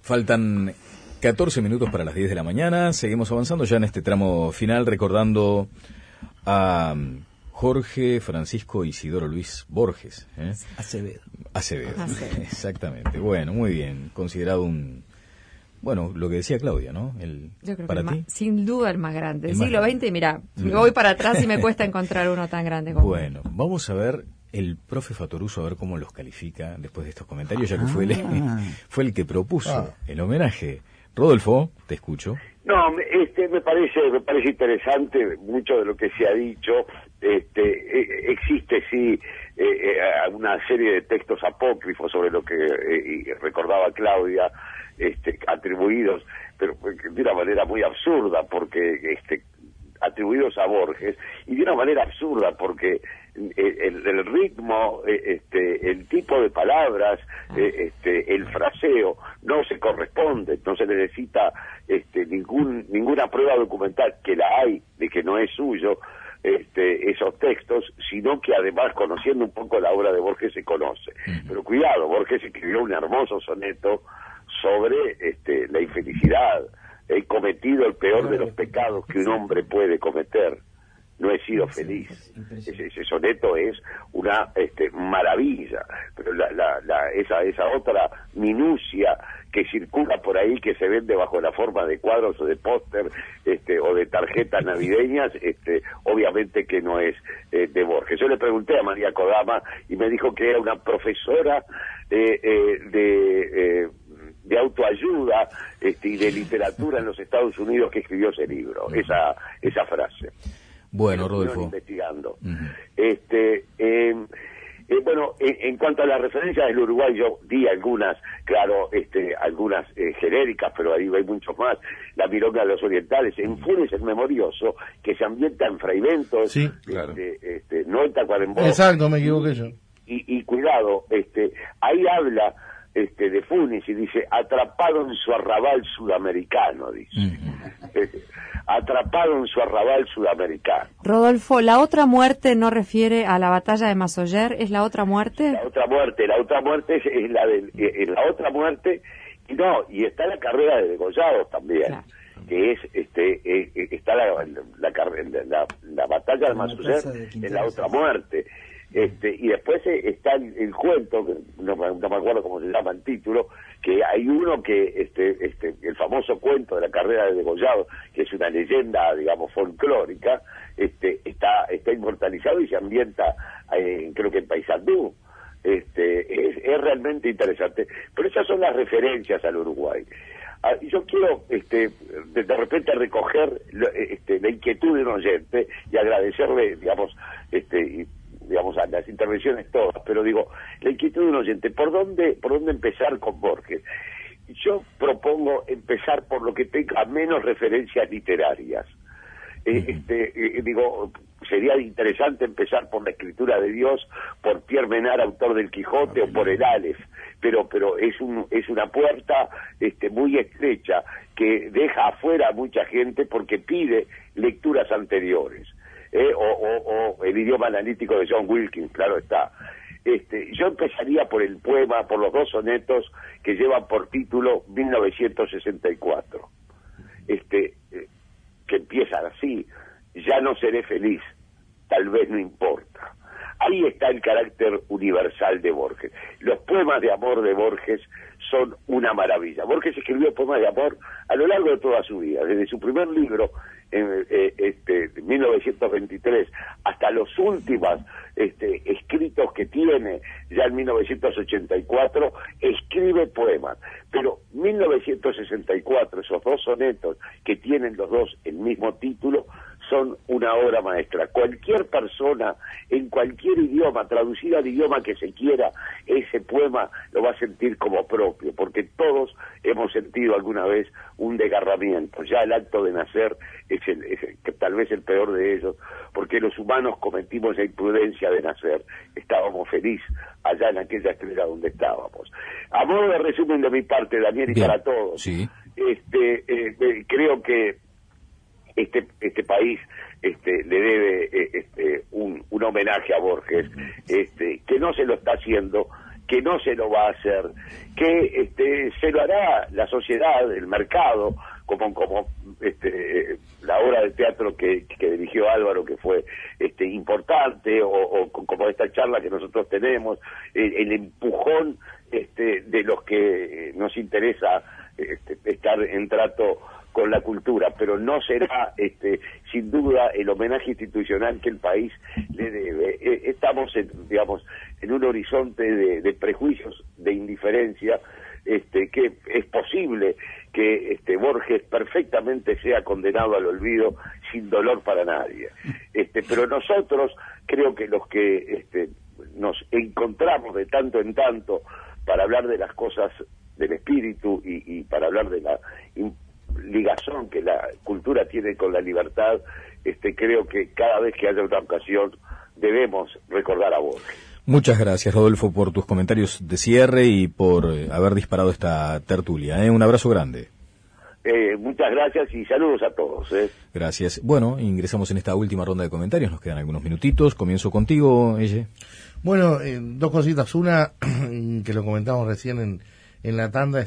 Faltan 14 minutos para las 10 de la mañana. Seguimos avanzando ya en este tramo final, recordando a Jorge Francisco Isidoro Luis Borges. Acevedo. Acevedo, exactamente. Bueno, muy bien. Considerado un... Bueno, lo que decía Claudia, ¿no? Yo creo para que ti, sin duda el más grande. El más siglo grande. XX, mira, me voy para atrás y me cuesta encontrar uno tan grande como Bueno, vamos a ver el profe Fatoruso, a ver cómo los califica después de estos comentarios, ya que fue el que propuso el homenaje. Rodolfo, te escucho. No, me parece interesante mucho de lo que se ha dicho. Existe sí una serie de textos apócrifos sobre lo que recordaba Claudia, atribuidos, pero de una manera muy absurda, porque atribuidos a Borges, y de una manera absurda porque el ritmo, el tipo de palabras, el fraseo no se corresponde, no se necesita ninguna prueba documental, que la hay de que no es suyo esos textos, sino que además, conociendo un poco la obra de Borges, se conoce. Pero cuidado, Borges escribió un hermoso soneto sobre la infelicidad. He cometido el peor de los pecados que un hombre puede cometer. No he sido feliz. Ese soneto es una maravilla, pero esa otra minucia que circula por ahí, que se vende bajo la forma de cuadros o de póster o de tarjetas navideñas, obviamente que no es de Borges. Yo le pregunté a María Kodama y me dijo que era una profesora de autoayuda y de literatura en los Estados Unidos que escribió ese libro, esa frase. Bueno, Rodolfo. Investigando. Bueno, en cuanto a las referencias del Uruguay, yo di algunas, claro, algunas genéricas, pero ahí hay muchos más. La milonga de los orientales, en Funes el Memorioso, que se ambienta en Fraiventos, sí, claro. No en Tacuarembó. Exacto, me equivoqué yo. Y cuidado, ahí habla de Funes y dice, atrapado en su arrabal sudamericano, dice. Atrapado en su arrabal sudamericano. Rodolfo, ¿la otra muerte no refiere a la batalla de Massoyer? ¿Es la otra muerte? La otra muerte es la otra muerte, y está la carrera de degollados también, claro. Que es está la batalla de Massoyer, es la otra muerte. Y después está el cuento, que no me acuerdo cómo se llama el título, que hay uno que el famoso cuento de la carrera de degollado, que es una leyenda, digamos, folclórica, está inmortalizado y se ambienta creo que en Paysandú. Es realmente interesante, pero esas son las referencias al Uruguay. Y yo quiero de repente recoger la inquietud de un oyente y agradecerle, digamos, a las intervenciones todas, pero digo, la inquietud de un oyente, ¿por dónde empezar con Borges? Yo propongo empezar por lo que tenga menos referencias literarias. Digo, sería interesante empezar por la escritura de Dios, por Pierre Menard, autor del Quijote, o por el Aleph, pero es una puerta muy estrecha que deja afuera a mucha gente porque pide lecturas anteriores. O el idioma analítico de John Wilkins, claro está. Yo empezaría por el poema, por los dos sonetos que llevan por título 1964, que empiezan así: ya no seré feliz, tal vez no importa. Ahí está el carácter universal de Borges. Los poemas de amor de Borges son una maravilla. Borges escribió poemas de amor a lo largo de toda su vida, desde su primer libro en 1923 hasta los últimos escritos que tiene ya en 1984, escribe poemas. Pero 1964, esos dos sonetos que tienen los dos el mismo título, son una obra maestra. Cualquier persona, en cualquier idioma, traducido al idioma que se quiera, ese poema lo va a sentir como propio, porque todos hemos sentido alguna vez un desgarramiento. Ya el acto de nacer es tal vez el peor de ellos, porque los humanos cometimos la imprudencia de nacer. Estábamos felices allá en aquella estrella donde estábamos. A modo de resumen de mi parte, Daniel, y bien, para todos, sí. Creo que este país le debe un homenaje a Borges, que no se lo está haciendo que no se lo va a hacer, que se lo hará la sociedad, el mercado, como la obra de teatro que dirigió Álvaro, que fue importante, o como esta charla que nosotros tenemos, el empujón de los que nos interesa estar en trato con la cultura, pero no será sin duda el homenaje institucional que el país le debe. Estamos en un horizonte de prejuicios, de indiferencia, que es posible que Borges perfectamente sea condenado al olvido sin dolor para nadie. Pero nosotros, creo que los que nos encontramos de tanto en tanto para hablar de las cosas del espíritu y para hablar de la ligazón que la cultura tiene con la libertad, creo que cada vez que haya otra ocasión debemos recordar a Borges. Muchas gracias, Rodolfo, por tus comentarios de cierre y por haber disparado esta tertulia. Un abrazo grande. Muchas gracias y saludos a todos. Gracias. Bueno, ingresamos en esta última ronda de comentarios, nos quedan algunos minutitos. Comienzo contigo, Elle. Bueno, dos cositas. Una, que lo comentamos recién en la tanda,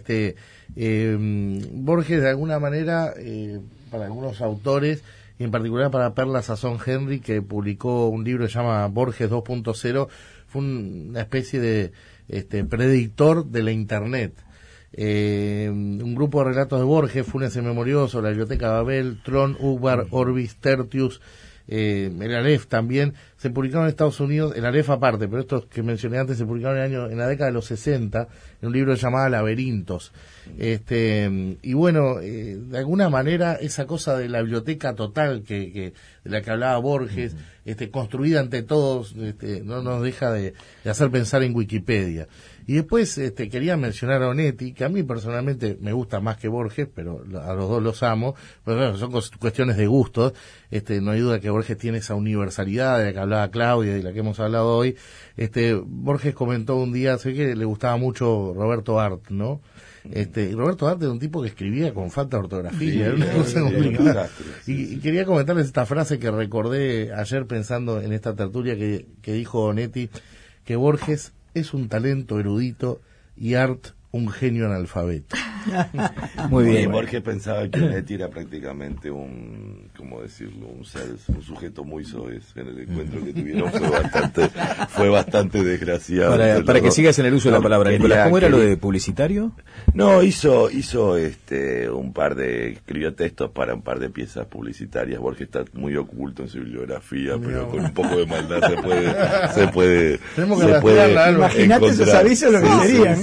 Borges de alguna manera, para algunos autores, y en particular para Perla Sazón Henry, que publicó un libro que se llama Borges 2.0, fue una especie de predictor de la Internet. Un grupo de relatos de Borges, Funes y Memorioso, la Biblioteca Babel, Tron, Ubar, Orbis, Tertius, el Aleph también, se publicaron en Estados Unidos, el Aleph aparte, pero estos que mencioné antes se publicaron en la década de los 60, en un libro llamado Laberintos. Y bueno, de alguna manera esa cosa de la biblioteca total de la que hablaba Borges, construida ante todos, no nos deja de hacer pensar en Wikipedia. Y después quería mencionar a Onetti, que a mí personalmente me gusta más que Borges, pero a los dos los amo, pero bueno, son cuestiones de gustos. No hay duda que Borges tiene esa universalidad de la que hablaba Claudia, de la que hemos hablado hoy. Borges comentó un día, sé que le gustaba mucho Roberto Art, ¿no? Y Roberto Art era un tipo que escribía con falta de ortografía, era una cosa complicada. Y quería comentarles esta frase que recordé ayer pensando en esta tertulia que dijo Onetti, que Borges es un talento erudito y Art un genio analfabeto. Muy bien. Borges pensaba que Onetti era prácticamente un sujeto muy soez. En el encuentro que tuvieron fue bastante desgraciado. Para que sigas en el uso de la palabra, Nicolás, ¿cómo era lo de publicitario? No, hizo escribió textos para un par de piezas publicitarias. Borges está muy oculto en su bibliografía, pero con un poco de maldad se puede tenemos que rastrearla, imagínate esos avisos lo que serían.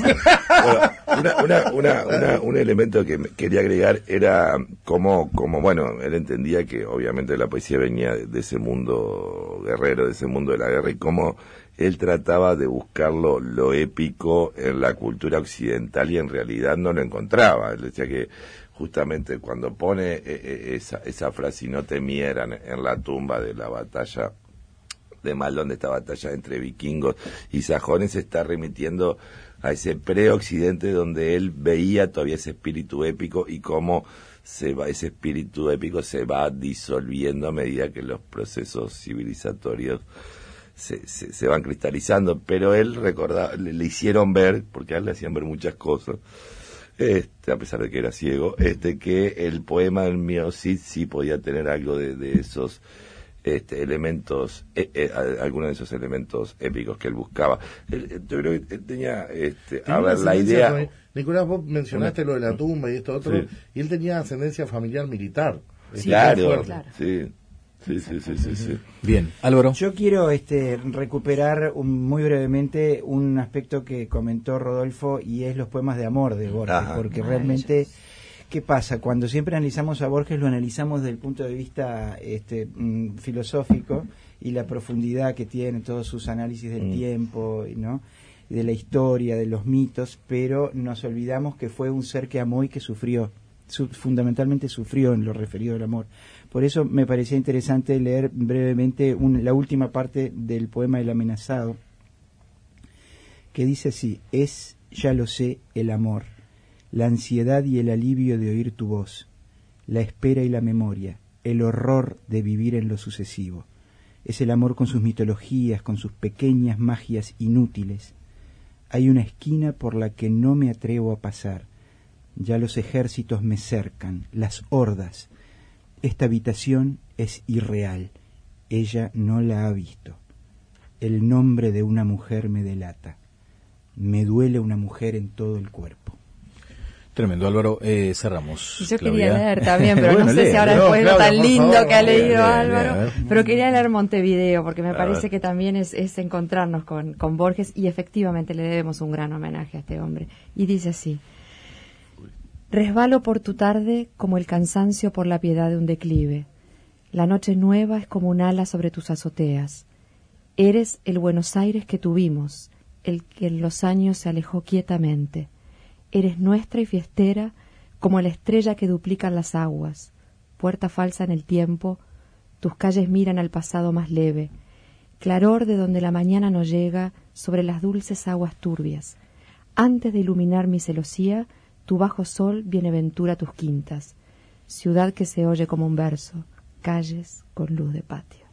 Un elemento que quería agregar era como bueno, él entendía que obviamente la poesía venía de ese mundo guerrero, de ese mundo de la guerra, y cómo él trataba de buscar lo épico en la cultura occidental y en realidad no lo encontraba. Él decía que justamente cuando pone esa frase, y no temieran, en la tumba de la batalla de Malón, de esta batalla entre vikingos y sajones, se está remitiendo a ese pre-occidente donde él veía todavía ese espíritu épico y cómo ese espíritu épico se va disolviendo a medida que los procesos civilizatorios se van cristalizando. Pero él recordaba, le hicieron ver, porque a él le hacían ver muchas cosas, a pesar de que era ciego, que el poema del Mío Cid sí podía tener algo de esos elementos, algunos de esos elementos épicos que él buscaba. Yo creo que él tenía, la idea... Nicolás, vos mencionaste lo de la tumba y esto otro, sí. Y él tenía ascendencia familiar militar. Sí, claro. Sí. Bien, Álvaro. Yo quiero recuperar muy brevemente un aspecto que comentó Rodolfo, y es los poemas de amor de Borges. Ajá. Porque realmente... ¿Qué pasa? Cuando siempre analizamos a Borges, lo analizamos desde el punto de vista filosófico y la profundidad que tiene todos sus análisis del tiempo, ¿no? De la historia, de los mitos, pero nos olvidamos que fue un ser que amó y que sufrió, fundamentalmente sufrió en lo referido al amor. Por eso me parecía interesante leer brevemente la última parte del poema El amenazado, que dice así: es, ya lo sé, el amor, la ansiedad y el alivio de oír tu voz, la espera y la memoria, el horror de vivir en lo sucesivo. Es el amor con sus mitologías, con sus pequeñas magias inútiles. Hay una esquina por la que no me atrevo a pasar. Ya los ejércitos me cercan, las hordas. Esta habitación es irreal. Ella no la ha visto. El nombre de una mujer me delata. Me duele una mujer en todo el cuerpo. Tremendo, Álvaro. Cerramos. Yo Claudia. quería leer también, pero Bueno, no sé lee. si ahora No, después de lo Claudia, tan por lindo favor. que ha leído Lee, Álvaro. lee. Pero quería leer Montevideo, porque me A parece ver. que también es encontrarnos con Borges, y efectivamente le debemos un gran homenaje a este hombre. Y dice así: resbalo por tu tarde como el cansancio por la piedad de un declive. La noche nueva es como un ala sobre tus azoteas. Eres el Buenos Aires que tuvimos, el que en los años se alejó quietamente. Eres nuestra y fiestera como la estrella que duplican las aguas. Puerta falsa en el tiempo, tus calles miran al pasado más leve. Claror de donde la mañana no llega sobre las dulces aguas turbias. Antes de iluminar mi celosía, tu bajo sol bienaventura tus quintas. Ciudad que se oye como un verso, calles con luz de patio.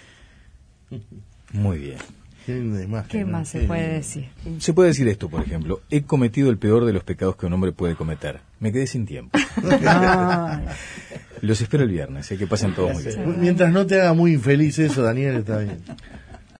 Muy bien. Qué linda imagen, ¿Qué ¿no? más se Qué puede lindo. decir? Se puede decir esto, por ejemplo: he cometido el peor de los pecados que un hombre puede cometer. Me quedé sin tiempo. Los espero el viernes, que pasen todos muy bien. Mientras no te haga muy infeliz eso, Daniel, está bien.